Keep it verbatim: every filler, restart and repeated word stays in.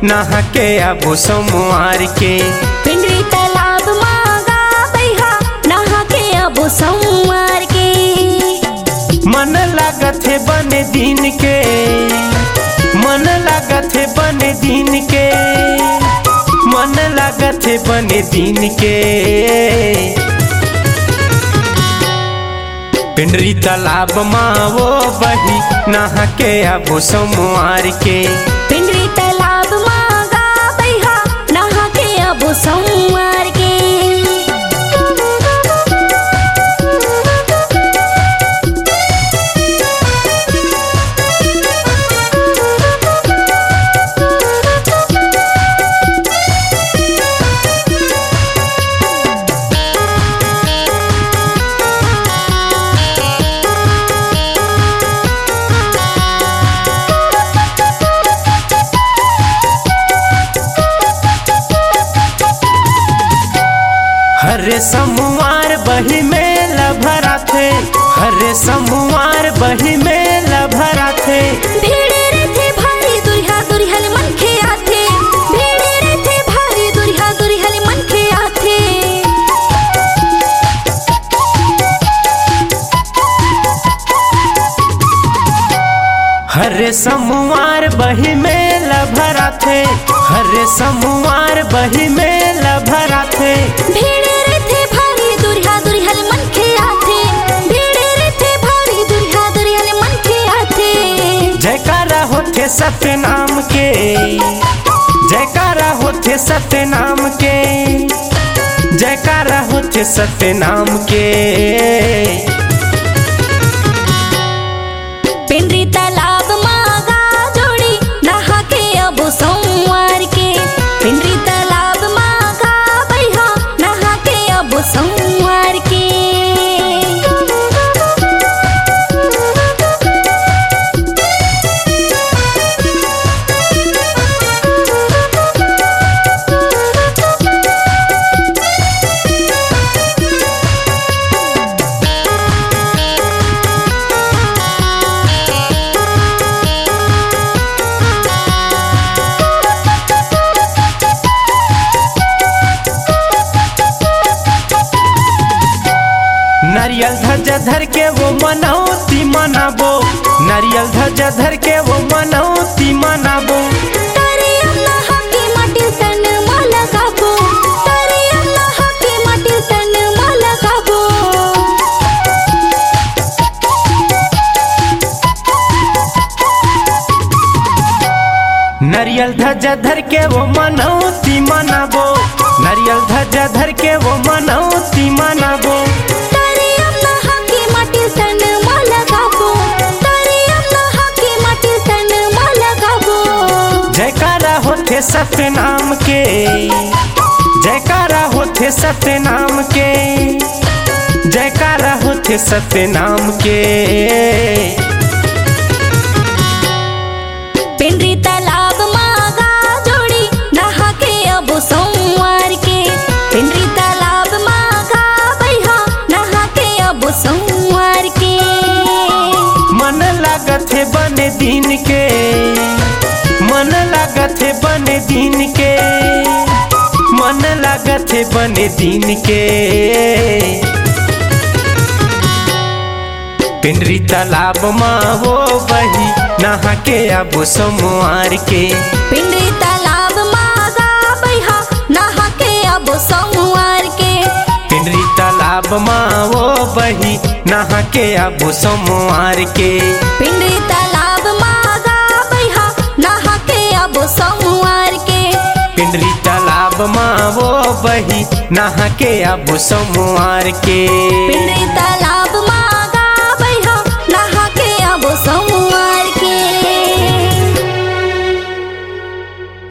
नहा के अब सोमवार के। पिंडरी तालाब मांगा बैहा नहा के अब सोमवार के। मन लागत है बने दिन के, मन लागत है बने दिन के, मन लागत है बने दिन के। पिंडरी तालाब माँ वो बही नहा के अब सोमवार के। पिंडरी तालाब मांगा बैहा नहा के अब सोमवार के। हरे सोमवार बही मेला भरा थे, हरे सोमवार बही मेला भरा थे। भीड़े रहते भारी दुरिहा दुरिहल मन के आथे, भीड़े रहते भारी दुरिहा दुरिहल मन के आथे। हरे सोमवार बही मेला भरा थे, हरे सोमवार बही मेला भरा थे। भीड़े रहते भारी दुरिहा दुरिहल मन के आथे, भीड़े रहते भारी दुरिहा दुरिहल मन के आथे। जयकारा होते सत्य नाम के, जयकारा होते सत्य नाम के, जयकारा होते सत्य नाम के। पिंडरी तालाब मांगा जोड़ी नहा के अब सोमवार के। पिंडरी तालाब मांगा बैहा नहा के अब सोमवार के। नारियल ध्वजा धर के वो मनौती मनाबो, नारियल ध्वजा धर के वो मनौती मनाबो। तारे अल्लाह की माटी तन माला गाबो, तारे अल्लाह की माटी तन माला गाबो। नारियल ध्वजा धर के वो मनौती मनाबो, नारियल ध्वजा धर के वो मनौती मनाबो। जयकारा होते सत्य नाम के, जयकारा होते सत्य नाम के, जयकारा होते सत्य नाम के। पिंडरी तालाब मांगा जोड़ी नहा के अब सोमवार के। पिंडरी तालाब मांगा बैहा नहा के अब सोमवार के। मन लागत है बने दिन के, मन लागत है बने दिन के, मन लागत है बने दिन के। पिंडरी तालाब माँ वो बही नहा के अब सोमवार के। पिंडरी तालाब मांगा बैहा नहा के अब सोमवार के। पिंडरी तालाब माँ वो बही नहा के अब सोमवार के। पिंडरी तालाब मांगा बैहा नहा के अब सोमवार के। पिंडरी तालाब माँ वो बही नहा के अब सोमवार के। पिंडरी तालाब मांगा बैहा नहा के अब सोमवार